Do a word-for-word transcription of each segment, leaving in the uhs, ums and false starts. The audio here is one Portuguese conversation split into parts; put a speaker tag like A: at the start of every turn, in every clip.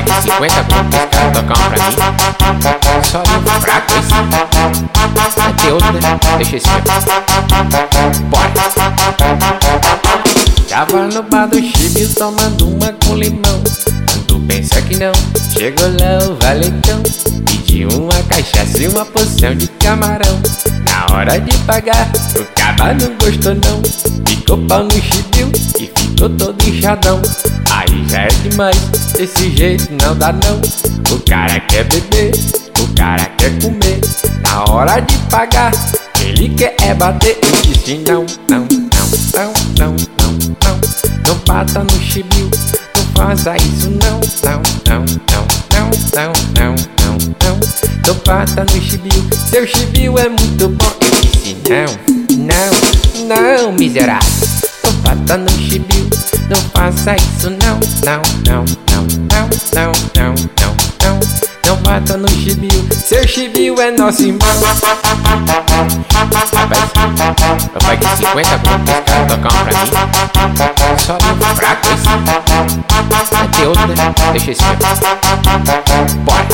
A: paguei cinquenta conto pra esse cara tocar um pra mim. Só livro fraco esse. Vai ter outro, né? Deixa esse mesmo. Bora. Tava no bar do Chibi tomando uma com limão. Tu pensa que não, chegou lá o valetão. Pediu uma cachaça e uma porção de camarão. Na hora de pagar, o cara não gostou não. Ficou pau no Chibiu e ficou todo inchadão. Aí já é demais, desse jeito não dá não. O cara quer beber, o cara quer comer. Na hora de pagar, ele quer é bater. Eu disse não, não, não, não, não, não, não. Não bata no Chibiu, não faça isso não, não, não, não, não, não, não, não, não. Não bata no Chibiu, seu Chibiu é muito bom. Eu disse não, não, não, miserável. Não bata no Chibiu, não faça isso não, não, não, não, não, não, não, não, não. Não bata no Chibiu, seu Chibiu é nosso irmão. Rapaz, eu paguei cinquenta conto pra esse cara tocar um pra mim. Só livro fraco esse. Vai ter outro, né? Deixa esse mesmo. Bora.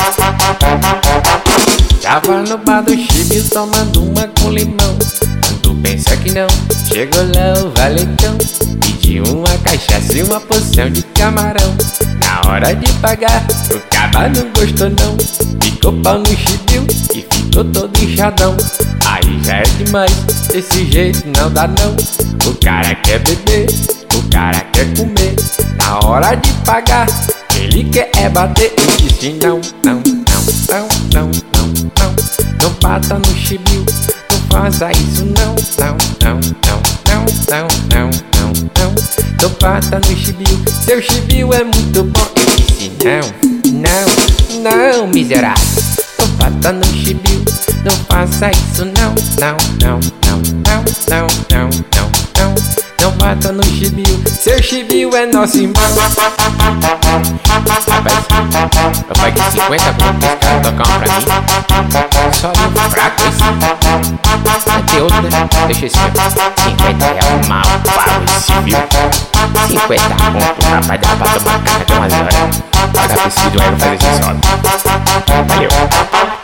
A: Tava no bar do Chibi tomando uma com limão. Tu pensa que não, chegou lá o valetão. Pediu uma cachaça e uma porção de camarão. Na hora de pagar, o cara não gostou não. Ficou pau no Chibiu e ficou todo inchadão. Aí já é demais, desse jeito não dá não. O cara quer beber, o cara quer comer. Na hora de pagar, ele quer é bater. Eu disse não, não, não, não, não, não, não. Não bata no Chibiu, não faça isso não, não, não, não, não, não, não, não, não. Não bata no Chibiu, seu Chibiu é muito bom. Eu disse não, não, não, miserável. Não bata no Chibiu, não faça isso não, não, não, não, não, não, não, não, não. Não bata no Chibiu, seu Chibiu é nosso irmão. Rapaz, eu paguei cinquenta conto pra esse cara tocar um pra mim. Só livro fraco esse. Vai ter outro, né? Deixa esse mesmo. cinquenta reais mal pago esse viu. cinquenta conto, rapaz, dá pra tomar carne de umas horas. Pagar pra esse vídeo aí, não fazer esse sobe. Valeu.